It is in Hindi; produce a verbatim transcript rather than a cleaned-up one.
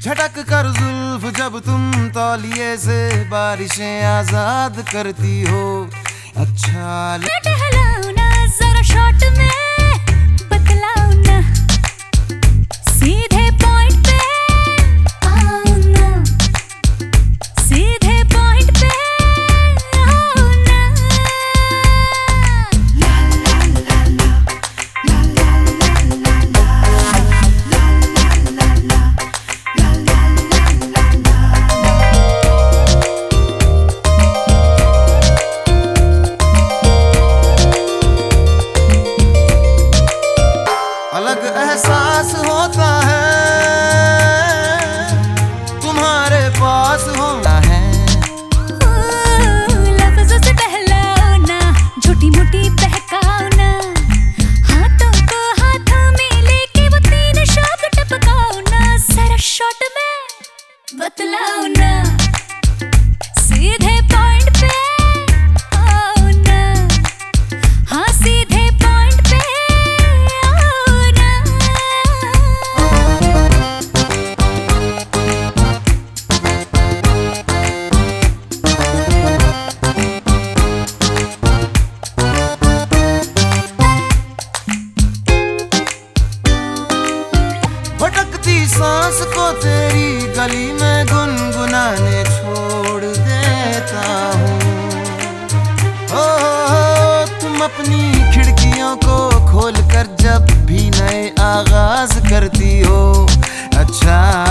झटक कर जुल्फ जब तुम तौलिए से बारिशें आजाद करती हो। अच्छा टहलाओ ना जरा शॉट में बतलाओ ना, सीधे पॉइंट पे आओ ना, सीधे पॉइंट पे आओ ना। ला ला ला ला ला ला ला ला ला ला ला ला। अलग एहसास होता है तुम्हारे पास होना है। लफ्ज़ों से बहलाओ ना, छोटी मोटी बहकाओ ना, हाथों को हाथों में लेके वो तीन शब्द टपकाओ ना। जरा शॉट में बतलाओ ना, सीधे पॉइंट पे आओ ना, हाँ सीधे पॉइंट पे आओ ना। भटकती सांस को तेरी गली में गुनगुनाने छोड़ देता हूँ। ओ तुम अपनी खिड़कियों को खोल कर जब भी नए आगाज करती हो। अच्छा